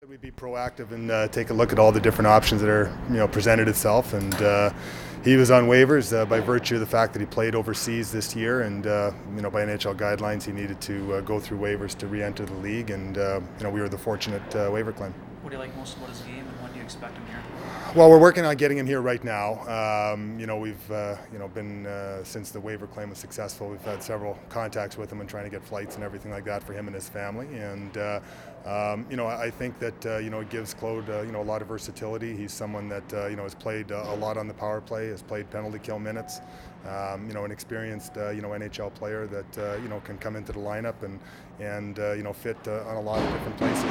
we'd be proactive and take a look at all the different options that are, presented itself. And he was on waivers by virtue of the fact that he played overseas this year, and by NHL guidelines, he needed to go through waivers to re-enter the league. And we were the fortunate waiver claim. What do you like most about his game, and when do you expect him here? Well, we're working on getting him here right now. We've been since the waiver claim was successful. We've had several contacts with him and trying to get flights and everything like that for him and his family. And I think that it gives Claude a lot of versatility. He's someone that has played a lot on the power play, has played penalty kill minutes. An experienced NHL player that can come into the lineup and fit on a lot of different places.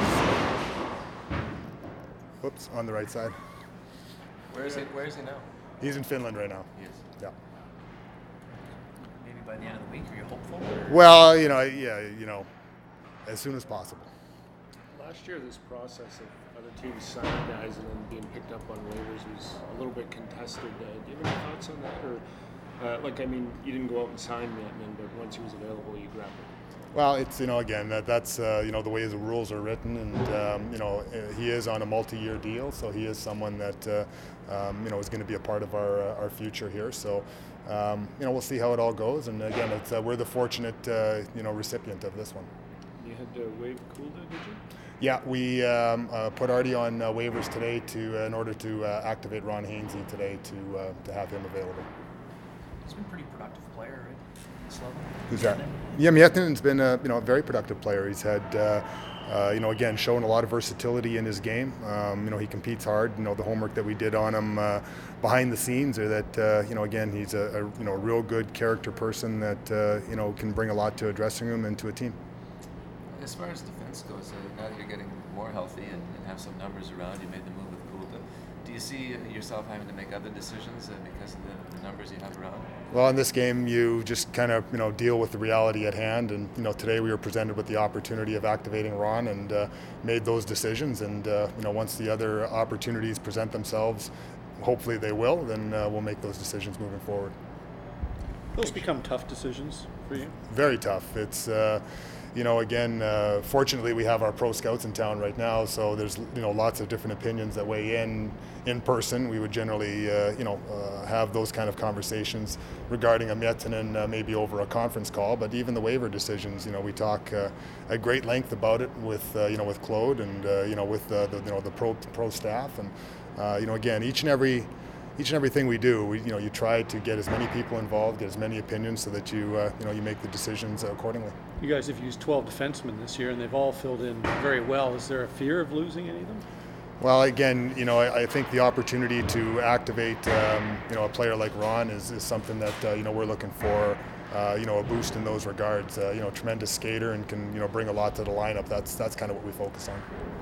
Whoops, on the right side. Where is he now? He's in Finland right now. He is. Yeah. Maybe by the end of the week, are you hopeful? Well, as soon as possible. Last year, this process of other teams signing guys and then being picked up on waivers was a little bit contested. Do you have any thoughts on that? Or, you didn't go out and sign Mietinen, but once he was available, you grabbed him. Well, it's again that's the way the rules are written, and he is on a multi-year deal, so he is someone that is going to be a part of our future here. So we'll see how it all goes, and again, we're the fortunate recipient of this one. You had to waive Kulda, did you? Yeah, we put Artie on waivers today in order to activate Ron Hainsey today to have him available. He's been a pretty productive player, right? Who's that? Yeah, Mietinen's been a very productive player. He's had again shown a lot of versatility in his game. He competes hard. The homework that we did on him behind the scenes are that again he's a real good character person that can bring a lot to a dressing room and to a team. As far as defense goes, now that you're getting more healthy and have some numbers around, you made the move with Kulda. Do you see yourself having to make other decisions because of the numbers you have around? Well, in this game, you just kind of deal with the reality at hand, and today we were presented with the opportunity of activating Ron and made those decisions. And once the other opportunities present themselves, hopefully they will, then we'll make those decisions moving forward. Those become tough decisions for you? Very tough. It's fortunately we have our pro scouts in town right now, so there's lots of different opinions that weigh in person. We would generally have those kind of conversations regarding a Mietinen maybe over a conference call, but even the waiver decisions, we talk at great length about it with with Claude and with the pro staff, and again each and everything we do, you try to get as many people involved, get as many opinions, so that you make the decisions accordingly. You guys have used 12 defensemen this year, and they've all filled in very well. Is there a fear of losing any of them? Well, again, I think the opportunity to activate a player like Ron is something that we're looking for. A boost in those regards. Tremendous skater and can bring a lot to the lineup. That's kind of what we focus on.